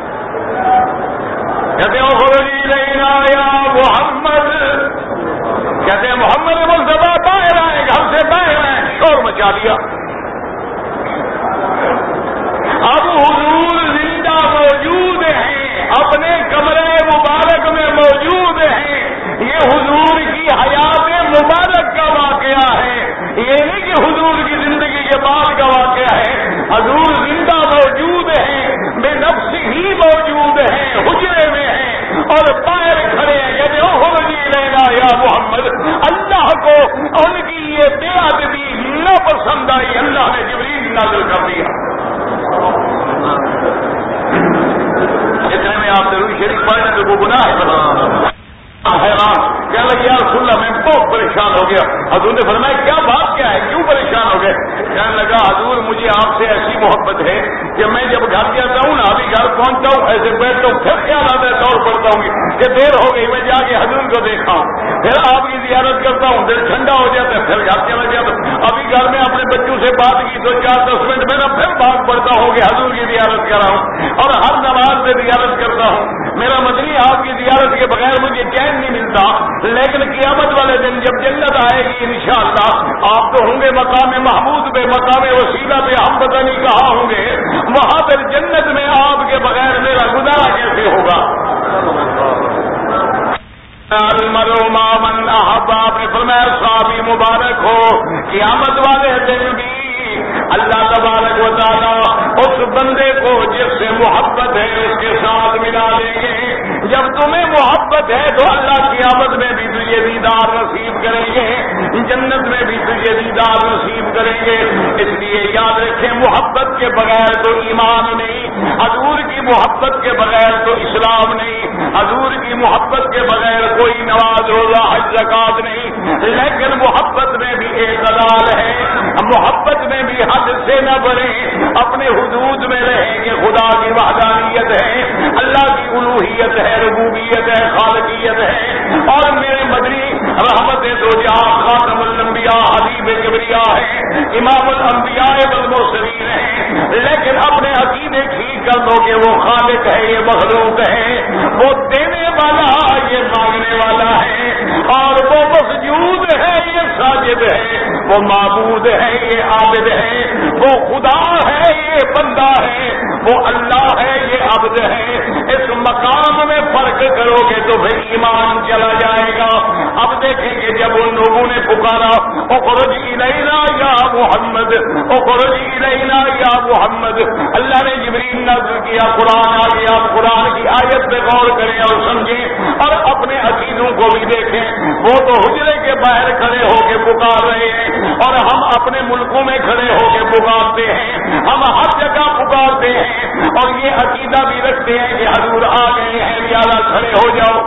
کہتے ہو خروجی لینا یا محمد. کہتے ہیں محمد مصطفیٰ باہر آئے, گھر سے باہر آئے, شور مچا دیا. اب حضور زندہ موجود ہیں, اپنے کمرے مبارک میں موجود ہیں. یہ حضور کی حیات مبارک کا واقعہ ہے, یہ نہیں کہ حضور کی زندگی کے بعد کا واقعہ ہے. حضور زندہ موجود ہیں, بے نفس ہی موجود ہیں, حجرے میں ہیں اور باہر کھڑے ہیں. کہتے ہو خروجی لینا یا محمد. اللہ کو ان کی یہ بے ادبی نہ پسند آئی, اللہ نے جبریل نازل کر دیا. اتنے میں آپ ضرور شریف پڑھنے تو وہ گناہ ہے. حیران کہنے لگے یا رسول اللہ میں بہت پریشان ہو گیا. حضور نے فرمایا کیا بات کیا ہے, کیوں پریشان ہو گئے؟ کہنے لگا حضور مجھے آپ سے ایسی محبت ہے کہ میں جب گھر جاتا ہوں نا, ابھی گھر پہنچتا ہوں ایسے بیٹھتا ہوں, پھر خیال آتا ہے دوڑ پڑتا ہوں کہ دیر ہو گئی, میں جا کے حضور کو دیکھا ہوں, پھر آپ کی زیارت کرتا ہوں, دل ٹھنڈا ہو جاتا ہے, پھر گھر چلا جاتا ہوں. ابھی گھر میں اپنے بچوں سے بات کی تو چار دس منٹ میں پھر بھاگ پڑتا ہوں کہ حضور کی زیارت کراؤں, اور ہر نماز میں زیارت کرتا ہوں. میرا مدنی آپ کی زیارت کے بغیر مجھے چین نہیں ملتا. لیکن قیامت والے دن جب جنت آئے گی انشاءاللہ آپ تو ہوں گے مقام محمود پہ, مقام وسیلہ پہ, ہم پتہ نہیں کہاں ہوں گے. وہاں پر جنت میں آپ کے بغیر میرا گزارا کیسے ہوگا؟ المرء مع من احب. آپ نے فرمایا صحابی مبارک ہو, قیامت والے دن بھی اللہ تبارک و تعالی اس بندے کو جس سے محبت ہے اس کے ساتھ ملا دیں گے. جب تمہیں محبت ہے تو اللہ قیامت میں بھی تجھے دیدار نصیب کریں گے, جنت میں بھی تجھے دیدار نصیب کریں گے. اس لیے یاد رکھیں محبت کے بغیر تو ایمان نہیں, حضور کی محبت کے بغیر تو اسلام نہیں, حضور کی محبت کے بغیر کوئی نماز روزہ حج زکات نہیں. لیکن محبت میں بھی اعتدال ہے, محبت میں بھی حد سے نہ بڑھیں, اپنے حدود میں رہیں کہ خدا کی وحدانیت ہے, اللہ کی الوہیت ہے, ربوبیت ہے, خالقیت ہے. اور میرے مدنی رحمت دو جہاں خاتم الانبیاء حبیب کبریا ہے, امام الانبیاء والمرسلین ہیں. لیکن اپنے عقیدے ٹھیک کر دو کہ وہ خالق ہے, یہ مخلوق ہے, وہ دینے والا یہ مانگنے والا ہے, اور وہ مسجود ہے یہ ساجد ہے, وہ معبود ہے یہ عابد ہے, وہ خدا ہے یہ بندہ ہے, وہ اللہ ہے یہ عبد ہے. اس مقام میں فرق کرو گے تو پھر ایمان چلا جائے گا. اب دیکھیں کہ جب ان لوگوں نے پکارا اخرج الینا یا محمد, اخرج الینا یا محمد, اللہ نے جبریل نازل کیا, قرآن آ گیا. آپ قرآن کی آیت پہ غور کریں اور سمجھیں اور اپنے عقیدوں کو بھی دیکھیں. وہ تو حجرے کے باہر کھڑے ہو کے پکار رہے ہیں اور ہم اپنے ملکوں میں کھڑے ہو کے پکارتے ہیں, ہم ہر جگہ پکارتے ہیں اور یہ عقیدہ بھی رکھتے ہیں کہ حضور آ گئے ہیں, لہذا کھڑے ہو جاؤ.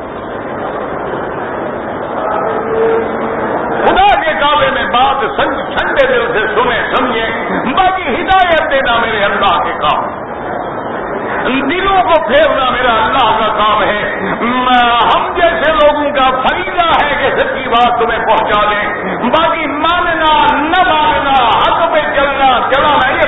خدا کے کعبے میں بات ٹھنڈے دل سے سنیں سمجھیں, باقی ہدایت دینا میرے اللہ کے کام, دلوں کو پھیرنا میرا اللہ کا کام ہے. ہم جیسے لوگوں کا فریضہ ہے کہ سچی بات تمہیں پہنچا دیں, باقی ماننا نہ ماننا, حق پہ چلنا چلانا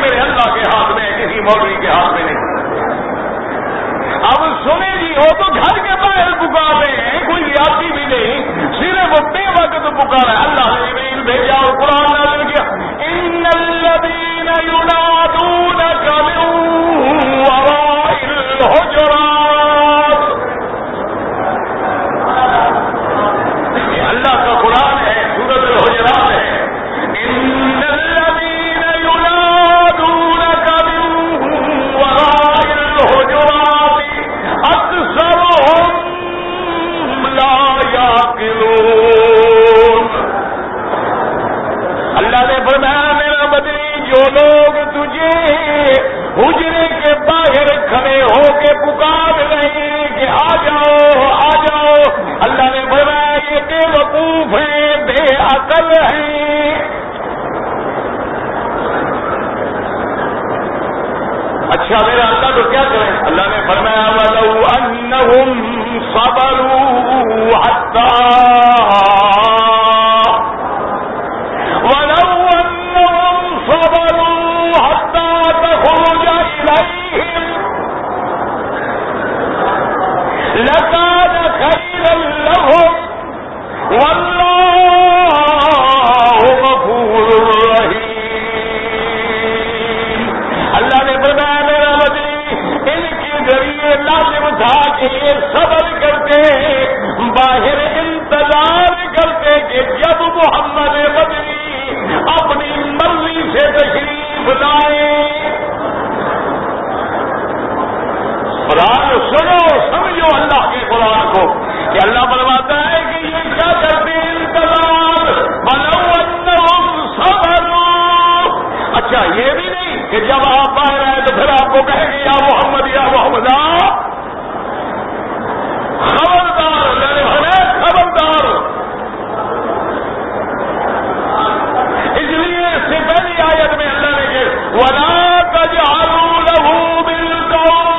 مولوی کے ہاتھ میں نہیں. اب سنیں جی وہ تو گھر کے باہر پکار رہے ہیں, کوئی ریاضی بھی نہیں, صرف بے وقت پکار ہے. اللہ نے جبریل بھیجا اور قرآن نازل کیا, ان الذین ینادونک من وراء الحجرات. یہ اللہ کا قرآن ہے, سورۃ الحجرات ہے. ان الذین ینادونک من وراء الحجرات اکثرهم لا یعقلون. اللہ نے فرمایا میرا بدری, جو لوگ تجھے حجرے کے باہر کھڑے ہو کے پکار رہے ہیں کہ آ جاؤ آ جاؤ, اللہ نے فرمایا یہ بے وقوف ہیں, بے عقل ہیں. اچھا میرا اللہ تو کیا کریں؟ اللہ نے فرمایا وَلَوْ أَنَّهُمْ صَبَرُوا حَتَّى وَلَوْ أَنَّهُمْ صَبَرُوا حَتَّى تَخْرُجَ إِلَيْهِمْ لَكَانَ خَيْرًا لَهُمْ وَاللَّهُ غَفُورٌ رَحِيمٌ. اللہ نے فرمایا میرا بدری, ان کے ذریعے لازم تھا کہ یہ صبر کرتے, باہر انتظار کرتے کہ جب محمد بدری اپنی مرضی سے تشریف لائے. قرآن سنو سمجھو اللہ کے قرآن کو کہ اللہ فرماتا ہے کہ یہ کیا کرتے ہیں انتظار. وَلَوْ أَنَّهُمْ صَبَرُوا. اچھا یہ بھی نہیں کہ جب آپ باہر آئے تو پھر آپ کو کہیں گے یا محمد یا محمد. خبردار, اللہ نے فرمایا خبردار. اس لیے اس سے پہلی آیت میں اللہ نے کہ وَلَا تَجْعَلُوا لَهُ بِالْقَوْلِ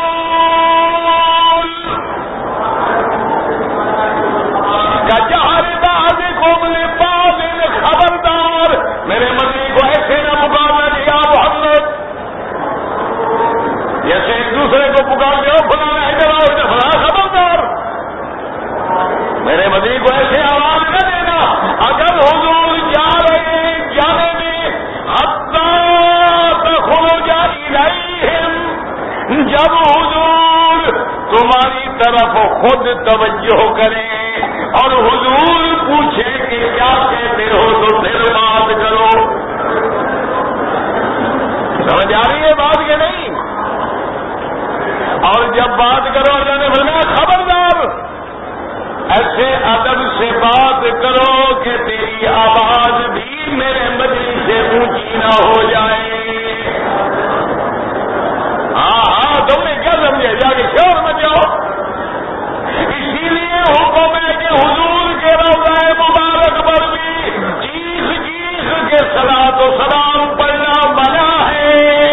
كَجَهْرِ بَعْضِكُمْ لِبَعْضٍ. خبردار, میرے مدنی کو ایسے نہ پکارنا دیا محمد, جیسے ایک دوسرے کو پکار دیا فلانا ادھر آؤ ادھر فلانا. خبردار, میرے مدنی کو ایسے آواز نہ دینا. اگر حضور جا رہے ہیں جانے میں حتی تخرج الیہم, جب حضور تمہاری طرف خود توجہ کریں اور حضور پوچھے کہ کیا کہتے ہو تو پھر بات کرو. سمجھ آ رہی ہے بات کہ نہیں؟ اور جب بات کرو اللہ نے فرمایا خبردار, ایسے ادب سے بات کرو کہ تیری آواز بھی میرے مدنی سے اونچی نہ ہو جائے. ہاں ہاں تم نے کیا سمجھے, جا کے شور مچاؤ. اسی لیے حکم ہے کہ حضور کے روضہ مبارک پر بھی چیخ چیخ کے صلاۃ و سلام پڑھنا منع ہے.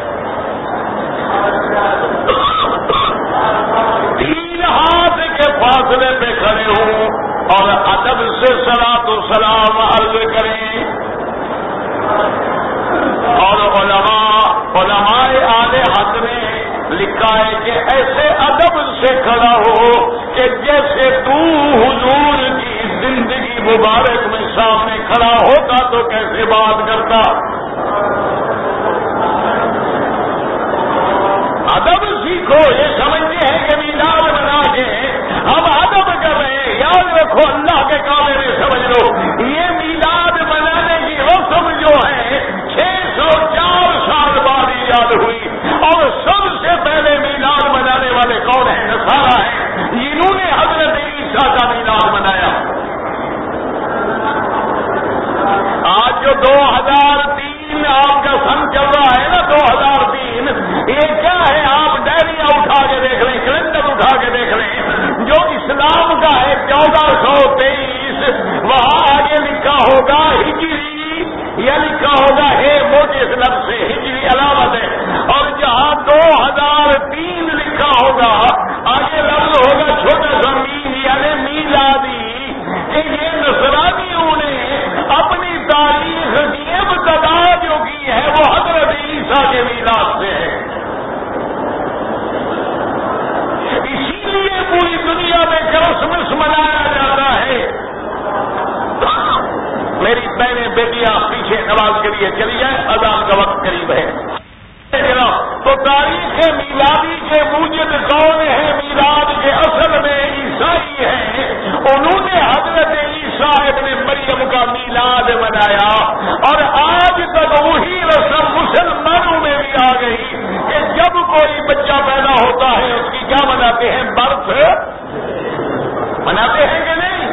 تین ہاتھ کے فاصلے پہ کھڑے ہوں اور ادب سے صلاۃ و سلام عرض کریں. اور علماء علماء اہل حق نے لکھا ہے کہ ایسے ادب سے کھڑا ہو کہ جیسے تو حضور کی زندگی مبارک میں سامنے کھڑا ہوتا تو کیسے بات کرتا. ادب سیکھو. یہ سمجھتے ہیں کہ میلاد بنا کے ہم ادب کر رہے ہیں. یاد رکھو اللہ کے کعبے میں سمجھ لو یہ میلاد بنانے کی رسم جو ہے چھ سو چار سال بعد ایجاد ہوئی, اور سب سے پہلے میلاد منانے والے کون ہیں؟ نصارا ہیں, جنہوں نے حضرت عیسیٰ کا میلاد منایا. آج جو دو ہزار تین آپ کا سن چل رہا ہے نا, دو ہزار تین, یہ کیا ہے؟ آپ ڈائریاں اٹھا کے دیکھ لیں, کیلنڈر اٹھا کے دیکھ لیں, جو اسلام کا ہے چودہ سو تیئیس, وہاں آگے لکھا ہوگا ہجری یا لکھا ہوگا ہے موٹے لفظ سے ہجری علامت ہے, اور جہاں دو ہزار تین لکھا ہوگا آگے لفظ ہوگا چھوٹا سا مین یعنی میلادی. کہ یہ نصرانیوں نے اپنی تاریخ کی ابتدا جو کی ہے وہ حضرت عیسیٰ کے میلاد سے ہے. بیٹیاں پیچھے نماز کے لیے چلی جائیں، اذان کا وقت قریب ہے۔ تو تاریخ میلادی کے موجد کون ہے؟ میلاد کے اصل میں عیسائی ہیں، انہوں نے حضرت عیسیٰ ابن مریم کا میلاد منایا، اور آج تک وہی رسم مسلمانوں میں بھی آ گئی کہ جب کوئی بچہ پیدا ہوتا ہے اس کی کیا مناتے ہیں؟ برتھ مناتے ہیں کہ نہیں؟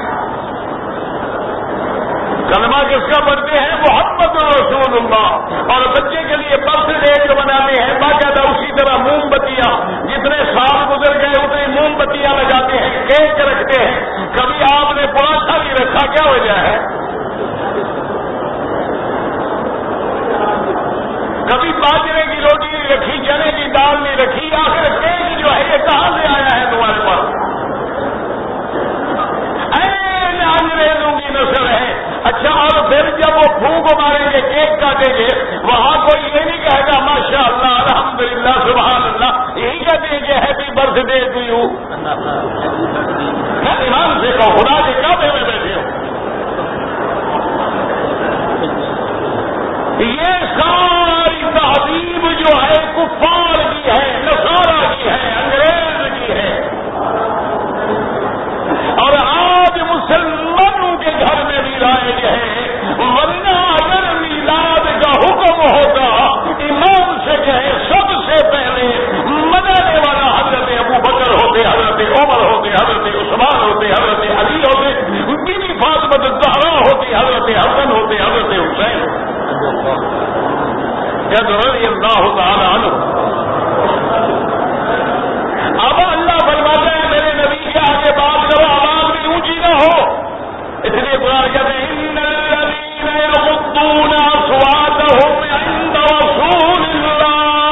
کلمہ کس کا پڑھتے ہیں؟ محمد رسول اللہ۔ اور بچے کے لیے برتھ ڈے جو مناتے ہیں باقاعدہ اسی طرح موم بتیاں، جتنے سال گزر گئے اتنی موم بتیاں لگاتے ہیں، کیک رکھتے ہیں۔ کبھی آپ نے پراٹھا نہیں رکھا، کیا وجہ ہے؟ کبھی باجرے کی روٹی نہیں رکھی، چنے کی دال نہیں رکھی، آخر کیک جو ہے یہ کہاں سے آیا ہے تمہارے پاس؟ انگریزوں کی نسل ہے۔ اچھا، اور پھر جب وہ پھونک ماریں گے، کیک کاٹیں گے، وہاں کوئی یہ نہیں کہے گا ماشاء اللہ الحمدللہ سبحان اللہ، یہی کہتے ہیں کہ happy birthday to you. کیا ایمان سے کہو، خدا کے کعبے میں بیٹھے ہو؟ یہ ساری تہذیب جو ہے کفار کی ہے، نصارا کی ہے، انگریز کی ہے، اور آج مسلمانوں کے گھر میں بھی رائج ہے۔ ورنہ اگر میلاد کا حکم ہوتا، امام سے کہے سب سے پہلے منانے والا حضرت ابو بکر ہوتے، حضرت عمر ہوتے، حضرت عثمان ہوتے، حضرت علی ہوتے، بی بی فاطمہ الزہرا ہوتی، حضرت حسن ہوتے، حضرت حسین رضی اللہ تعالی عنہ۔ اب اللہ فرماتا ہے میرے نبی کے آگے بات کرو، آواز بھی اونچی نہ ہو، اس لیے قرآن کہتے ہیں ان الذین یغضون اصواتهم عند رسول اللہ،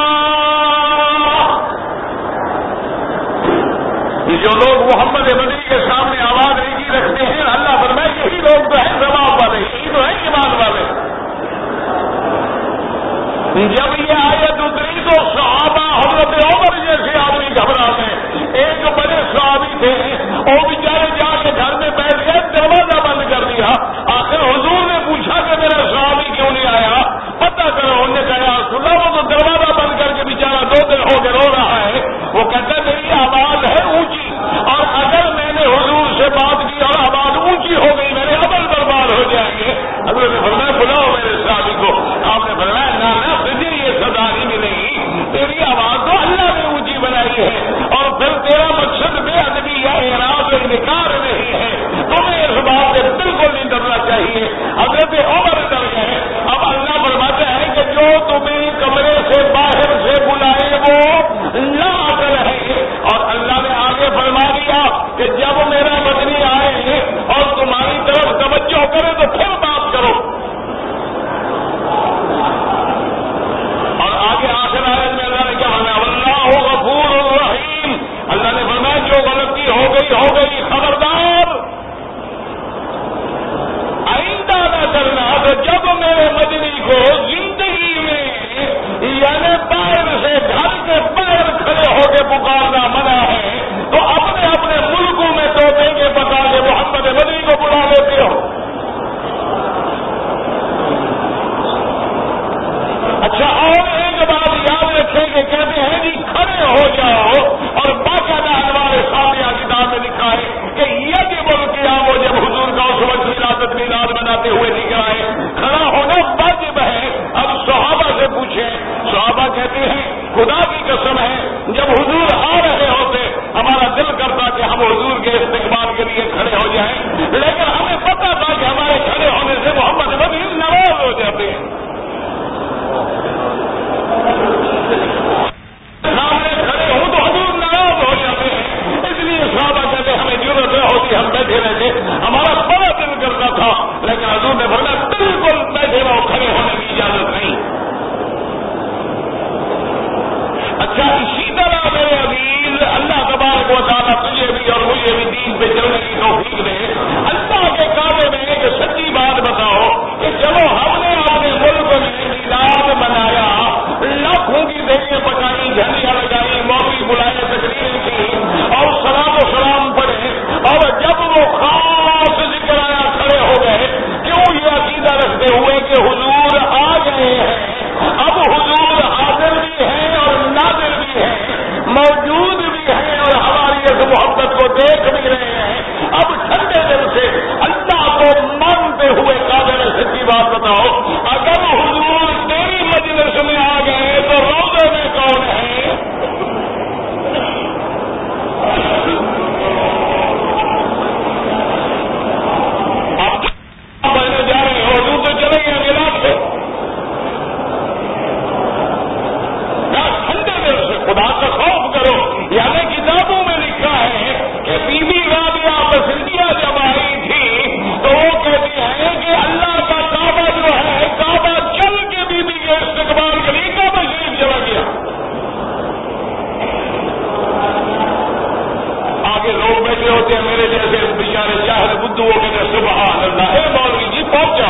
جو لوگ محمد مدنی کے سامنے آواز نیچی رکھتے ہیں، اللہ فرمائے یہی لوگ تو ہیں ثواب والے، یہی تو ہیں ایمان والے۔ جب یہ آیت اتری تو صحابہ حضرت عمر جیسے آدمی گھبرا گئے، ایک بڑے صحابی تھے، وہ بیچارے جا کے گھر میں بیٹھ گئے، دروازہ بند کر دیا۔ آخر حضور نے پوچھا کہ میرا صحابی کیوں نہیں آیا، پتہ کرو۔ انہوں نے کہا سنا وہ تو دروازہ بند کر کے بیچارہ دو دن ہو کے رو رہا ہے، وہ کہتا میری آواز ہے اونچی، اور اگر میں نے حضور سے بات کی اور آواز اونچی ہو گئی میرے عمل برباد ہو جائیں گے۔ حضرت نے فرمایا بلاؤ میرے صحابی کو۔ آپ نے فرمایا نہ نہ تجھے یہ سزا نہیں ملے گی، تیری آواز تو اللہ نے اونچی بنائی ہے، اور پھر تیرا مقصد بے ادبی یا اعراض و انکار نہیں ہے، تمہیں اس بات سے بالکل نہیں ڈرنا چاہیے۔ حضرت عمر ڈر گئے۔ اب اللہ فرماتا ہے کہ جو تمہیں کمرے سے باہر سے بلائے وہ لا عقل ہے، اور اللہ نے آگے فرما دیا کہ جب میرا مدنی آئے اور تمہاری طرف توجہ کرے تو پھر بات کرو۔ اور آگے آخر آیت میں اللہ نے کیا فرمایا واللہ غفور الرحیم، اللہ نے فرمایا جو غلطی ہو گئی ہو گئی، خبردار آئندہ نہ کرنا۔ تو جب میرے مدنی کو زندگی میں یعنی باہر سے گھر کے باہر کھڑے ہو کے پکارنا منع ہے، تو اپنے اپنے ملکوں میں توتے کے بتا کے محمد مدنی کو بلا لیتے ہو۔ اچھا، اور ایک بات یاد رکھیں کہ کہتے ہیں جی کھڑے ہو جاؤ، اور باقاعدہ انوار سامیہ کتاب میں لکھا ہے کہ یجب القیام، جب حضور کا اس وقت ولادت میلاد مناتے ہوئے دکھ رہا ہے، کھڑا ہونا واجب ہے،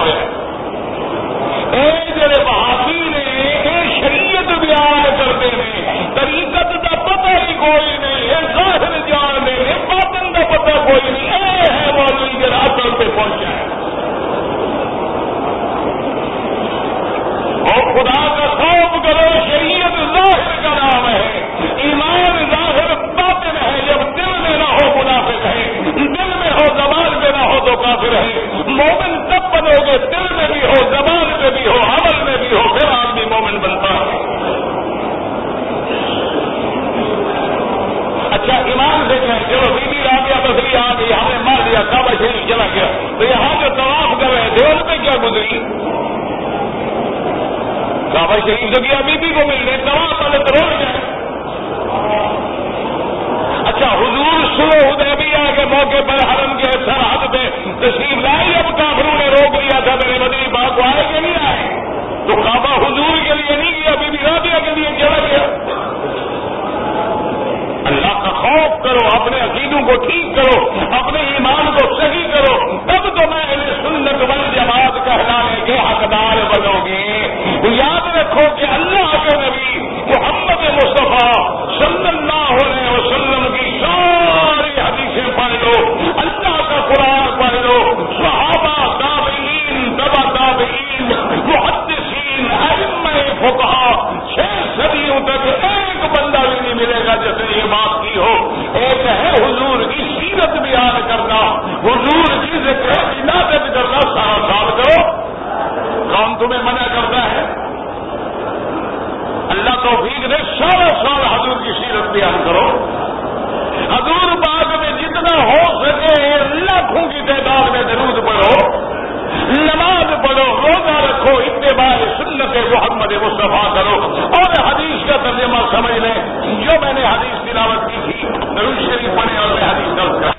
رہے ہیں اے جڑے بہادی نے اے شریعت بیان کرتے ہیں طریقت کا پتہ ہی کوئی نہیں اے ظاہر جان دے اے باطن کا پتہ کوئی نہیں اے ہے مولوی جڑا اصل پہ پہنچا ہے اور خدا کا خوف کرو شریعت ظاہر کا نام ہے ایمان ظاہر باطن ہے جب دل میں نہ ہو منافق ہے دل میں ہو زبان میں نہ ہو تو کافر ہے مومن تب بنو گے دل میں بھی ہو زبان میں بھی ہو عمل میں بھی ہو پھر آدمی مومن بنتا ہے اچھا ایمان سے کہیں چلو بی بی آ گیا بسری آ گئی ہم نے مار دیا کعبہ شریف چلا گیا تو یہاں جو طواف کر رہے تھے ان پہ کیا گزری کعبہ شریف تو کیا بی بی کو مل گئے طواف والے تو روک جائے اچھا حضور صلح حدیبیہ کے موقع پر حرم کے سرحد پہ تشریف لائی جب کافروں نے روک لیا تھا میرے مدنی پاک کو آئے کہ نہیں آئے تو کعبہ حضور کے لیے نہیں گیا بی بی رابعہ کے لیے چلا گیا اللہ کا خوف کرو اپنے عقیدوں کو ٹھیک کرو اپنے ایمان کو صحیح کرو تب تو میں انہیں سنت والجماعت کہلانے کے حقدار بنو گے یاد رکھو کہ اللہ کے نبی محمد مصطفیٰ صلی اللہ علیہ وسلم کی ساری حدیثیں پڑھ لو اللہ کا قرآن پڑھ لو صحابہ تابعین تبع تابعین محدثین ائمہ فقہا چھ صدیوں تک ایک بندہ بھی نہیں ملے گا جس نے یہ بات کی ہو ایک ہے حضور کی سیرت بیان کرنا حضور کی ذکر عنایت کرنا سارا سال کرو کون تمہیں منع کرتا ہے اللہ توفیق دے سارا سال حضور کی سیرت بیان کرو حضور پاک میں جتنا ہو سکے لاکھوں کی تعداد میں درود پڑھو نماز پڑھو روزہ رکھو اتباع سنت محمد مصطفیٰ کرو اور حدیث کا ترجمہ سمجھ لیں جو میں نے حدیث تلاوت کی تھی درود شریف پڑھے اور میں حدیث درج کرا